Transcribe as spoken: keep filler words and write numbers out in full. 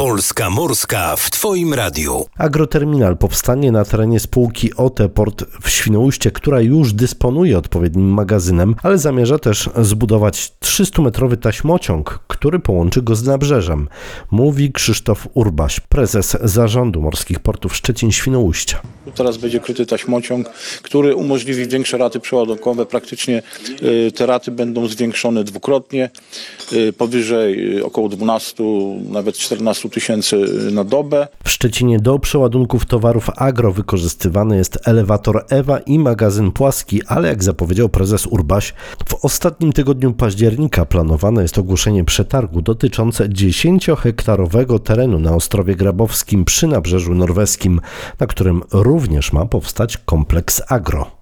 Polska Morska w Twoim radiu. Agroterminal powstanie na terenie spółki O T Port w Świnoujście, która już dysponuje odpowiednim magazynem, ale zamierza też zbudować trzystumetrowy taśmociąg, który połączy go z nabrzeżem, mówi Krzysztof Urbaś, prezes Zarządu Morskich Portów Szczecin-Świnoujście. Teraz będzie kryty taśmociąg, który umożliwi większe raty przeładunkowe. Praktycznie te raty będą zwiększone dwukrotnie, powyżej około dwunastu, nawet czternastu tysięcy na dobę. W Szczecinie do przeładunków towarów agro wykorzystywany jest elewator Ewa i magazyn płaski, ale jak zapowiedział prezes Urbaś, w ostatnim tygodniu października planowane jest ogłoszenie przetargu dotyczące dziesięciohektarowego terenu na Ostrowie Grabowskim przy Nabrzeżu Norweskim, na którym również ma powstać kompleks agro.